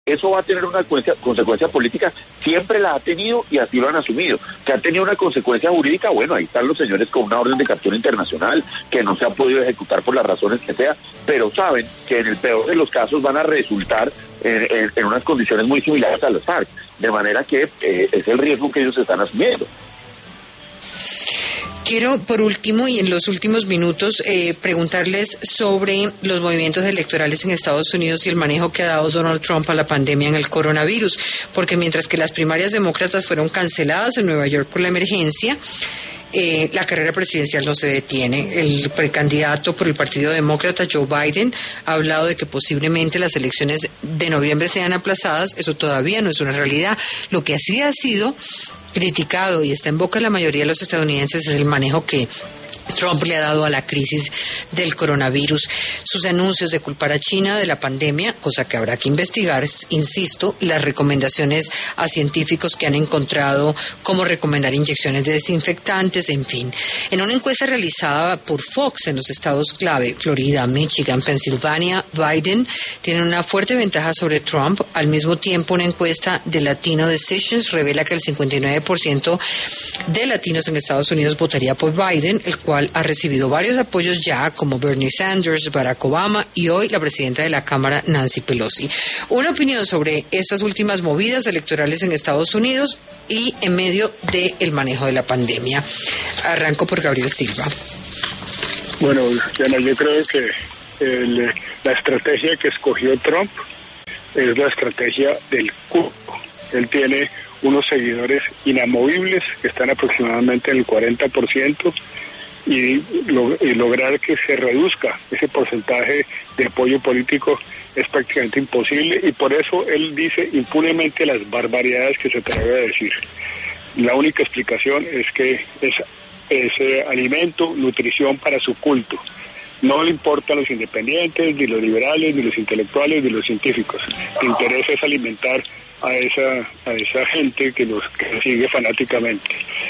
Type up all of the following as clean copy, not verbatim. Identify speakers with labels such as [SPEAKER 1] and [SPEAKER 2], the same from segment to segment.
[SPEAKER 1] eso va a tener una consecuencia política, siempre la ha tenido y así lo han asumido. Que ha tenido una consecuencia jurídica, bueno, ahí están los señores con una orden de captura internacional que no se ha podido ejecutar por las razones que sea, pero saben que en el peor de los casos van a resultar en unas condiciones muy similares a las FARC, de manera que es el riesgo que ellos están asumiendo.
[SPEAKER 2] Quiero, por último, y en los últimos minutos, preguntarles sobre los movimientos electorales en Estados Unidos y el manejo que ha dado Donald Trump a la pandemia en el coronavirus, porque mientras que las primarias demócratas fueron canceladas en Nueva York por la emergencia, la carrera presidencial no se detiene. El precandidato por el Partido Demócrata, Joe Biden, ha hablado de que posiblemente las elecciones de noviembre sean aplazadas. Eso todavía no es una realidad. Lo que así ha sido criticado y está en boca de la mayoría de los estadounidenses es el manejo que Trump le ha dado a la crisis del coronavirus. Sus anuncios de culpar a China de la pandemia, cosa que habrá que investigar, insisto, las recomendaciones a científicos que han encontrado cómo recomendar inyecciones de desinfectantes, en fin. En una encuesta realizada por Fox en los estados clave, Florida, Michigan, Pensilvania, Biden tiene una fuerte ventaja sobre Trump. Al mismo tiempo, una encuesta de Latino Decisions revela que el 59% de latinos en Estados Unidos votaría por Biden, el cual ha recibido varios apoyos ya, como Bernie Sanders, Barack Obama y hoy la presidenta de la Cámara, Nancy Pelosi. Una opinión sobre estas últimas movidas electorales en Estados Unidos y en medio del manejo de la pandemia. Arranco por Gabriel Silva.
[SPEAKER 3] Bueno, Diana, yo creo que la estrategia que escogió Trump es la estrategia del cupo. Él tiene unos seguidores inamovibles que están aproximadamente en el 40%, y lograr que se reduzca ese porcentaje de apoyo político es prácticamente imposible, y por eso él dice impunemente las barbaridades que se atreve a decir. La única explicación es que es alimento, nutrición para su culto. No le importan los independientes, ni los liberales, ni los intelectuales, ni los científicos. Le interesa es alimentar a esa gente que los sigue fanáticamente.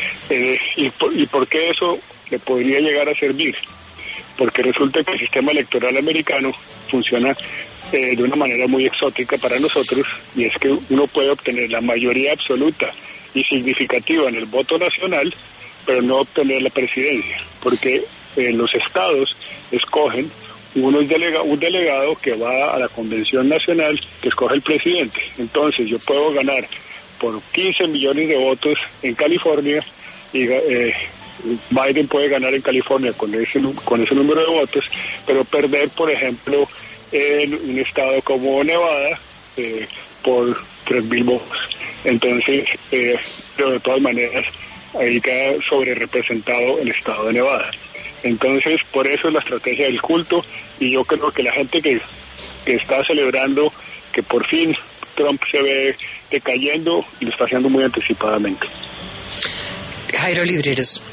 [SPEAKER 3] ¿Y por qué eso le podría llegar a servir? Porque resulta que el sistema electoral americano funciona de una manera muy exótica para nosotros, y es que uno puede obtener la mayoría absoluta y significativa en el voto nacional, pero no obtener la presidencia, porque los estados escogen un delegado que va a la convención nacional que escoge el presidente. Entonces yo puedo ganar por 15 millones de votos en California y Biden puede ganar en California con ese número de votos, pero perder, por ejemplo, en un estado como Nevada por 3,000 votos. Entonces, pero de todas maneras, ahí queda sobre representado el estado de Nevada. Entonces, por eso es la estrategia del culto, y yo creo que la gente que está celebrando que por fin Trump se ve decayendo, lo está haciendo muy anticipadamente.
[SPEAKER 2] Jairo Libreros.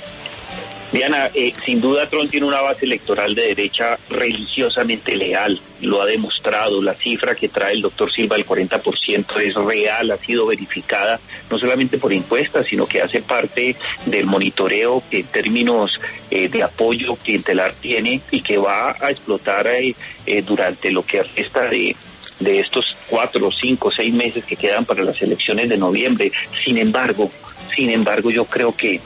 [SPEAKER 4] Diana, sin duda Trump tiene una base electoral de derecha religiosamente leal, lo ha demostrado. La cifra que trae el doctor Silva, el 40%, es real, ha sido verificada no solamente por encuestas, sino que hace parte del monitoreo que en términos de apoyo clientelar tiene, y que va a explotar durante lo que resta de estos 4, 5, 6 meses que quedan para las elecciones de noviembre. Sin embargo, yo creo que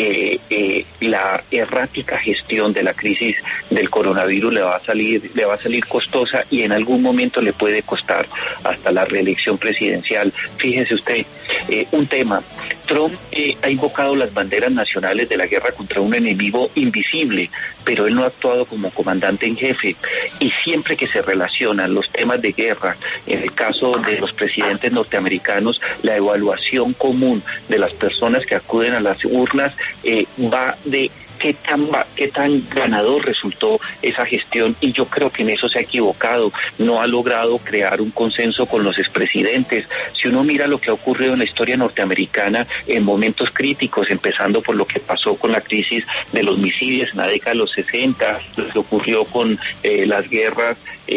[SPEAKER 4] la errática gestión de la crisis del coronavirus le va a salir costosa, y en algún momento le puede costar hasta la reelección presidencial. Fíjese usted, un tema, Trump ha invocado las banderas nacionales de la guerra contra un enemigo invisible, pero él no ha actuado como comandante en jefe, y siempre que se relacionan los temas de guerra, en el caso de los presidentes norteamericanos, la evaluación común de las personas que acuden a las urnas va de qué tan ganador resultó esa gestión, y yo creo que en eso se ha equivocado. No ha logrado crear un consenso con los expresidentes. Si uno mira lo que ha ocurrido en la historia norteamericana en momentos críticos, empezando por lo que pasó con la crisis de los misiles en la década de los 60, lo que ocurrió con las guerras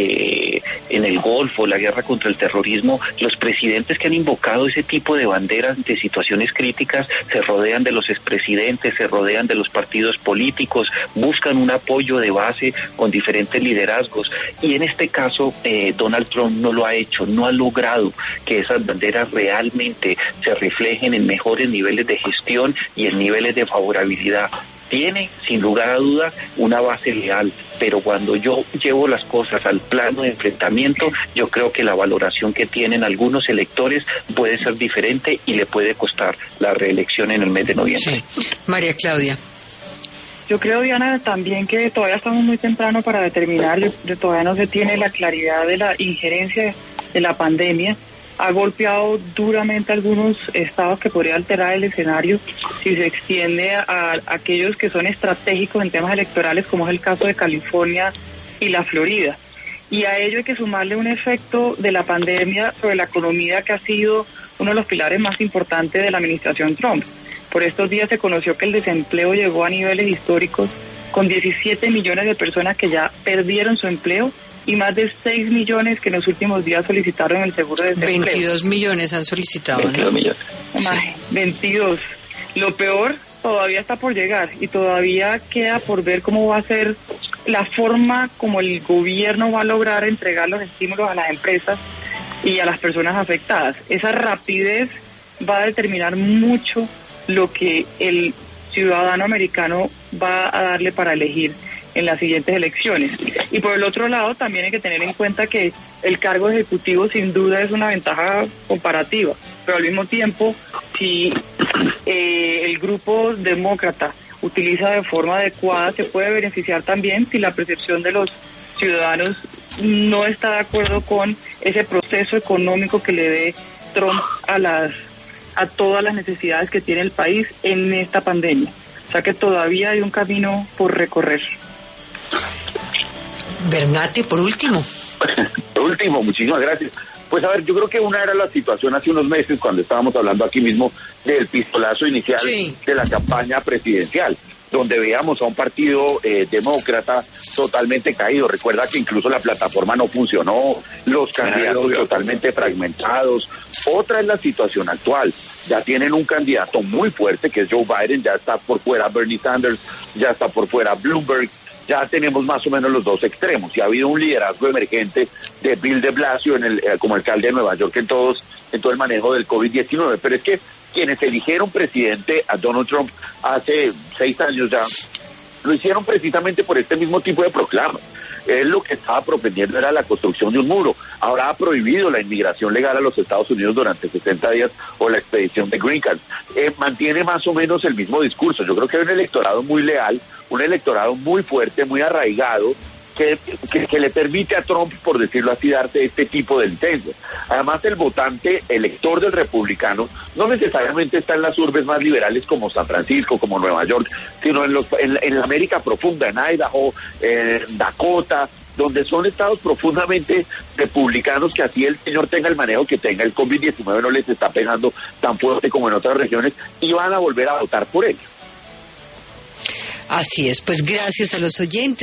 [SPEAKER 4] en el Golfo, la guerra contra el terrorismo, los presidentes que han invocado ese tipo de banderas de situaciones críticas se rodean de los expresidentes, se rodean de los partidos partidos políticos, buscan un apoyo de base con diferentes liderazgos, y en este caso Donald Trump no lo ha hecho, no ha logrado que esas banderas realmente se reflejen en mejores niveles de gestión y en niveles de favorabilidad. Tiene, sin lugar a dudas, una base leal, pero cuando yo llevo las cosas al plano de enfrentamiento, yo creo que la valoración que tienen algunos electores puede ser diferente y le puede costar la reelección en el mes de noviembre.
[SPEAKER 2] Sí. María Claudia.
[SPEAKER 5] Yo creo, Diana, también que todavía estamos muy temprano para determinar, todavía no se tiene la claridad de la injerencia de la pandemia. Ha golpeado duramente a algunos estados que podría alterar el escenario si se extiende a aquellos que son estratégicos en temas electorales, como es el caso de California y la Florida. Y a ello hay que sumarle un efecto de la pandemia sobre la economía, que ha sido uno de los pilares más importantes de la administración Trump. Por estos días se conoció que el desempleo llegó a niveles históricos, con 17 millones de personas que ya perdieron su empleo y más de 6 millones que en los últimos días solicitaron el seguro de desempleo.
[SPEAKER 2] 22 millones han solicitado,
[SPEAKER 4] 22 millones.
[SPEAKER 5] Sí. 22. Lo peor todavía está por llegar y todavía queda por ver cómo va a ser la forma como el gobierno va a lograr entregar los estímulos a las empresas y a las personas afectadas. Esa rapidez va a determinar mucho lo que el ciudadano americano va a darle para elegir en las siguientes elecciones. Y por el otro lado, también hay que tener en cuenta que el cargo ejecutivo sin duda es una ventaja comparativa, pero al mismo tiempo, si el grupo demócrata utiliza de forma adecuada, se puede beneficiar también si la percepción de los ciudadanos no está de acuerdo con ese proceso económico que le dé Trump a todas las necesidades que tiene el país en esta pandemia. O sea que todavía hay un camino por recorrer.
[SPEAKER 2] Bernate, por último.
[SPEAKER 1] Por último, muchísimas gracias. Pues a ver, yo creo que una era la situación hace unos meses cuando estábamos hablando aquí mismo del pistolazo inicial de la campaña presidencial, donde veíamos a un partido demócrata totalmente caído. Recuerda que incluso la plataforma no funcionó, los candidatos totalmente fragmentados. Otra es la situación actual. Ya tienen un candidato muy fuerte que es Joe Biden, ya está por fuera Bernie Sanders, ya está por fuera Bloomberg. Ya tenemos más o menos los dos extremos y ha habido un liderazgo emergente de Bill de Blasio como alcalde de Nueva York en todo el manejo del COVID-19. Pero es que quienes eligieron presidente a Donald Trump hace 6 años ya, lo hicieron precisamente por este mismo tipo de proclama. Él lo que estaba propendiendo era la construcción de un muro. Ahora ha prohibido la inmigración legal a los Estados Unidos durante 60 días o la expedición de Green Card. Mantiene más o menos el mismo discurso. Yo creo que hay un electorado muy leal, un electorado muy fuerte, muy arraigado, que le permite a Trump, por decirlo así, darse este tipo de licencias. Además, el votante elector del republicano no necesariamente está en las urbes más liberales como San Francisco, como Nueva York, sino en la América profunda, en Idaho, en Dakota, donde son estados profundamente republicanos, que así el señor tenga el manejo que tenga, el COVID-19 no les está pegando tan fuerte como en otras regiones, y van a volver a votar por ello.
[SPEAKER 2] Así es, pues gracias a los oyentes.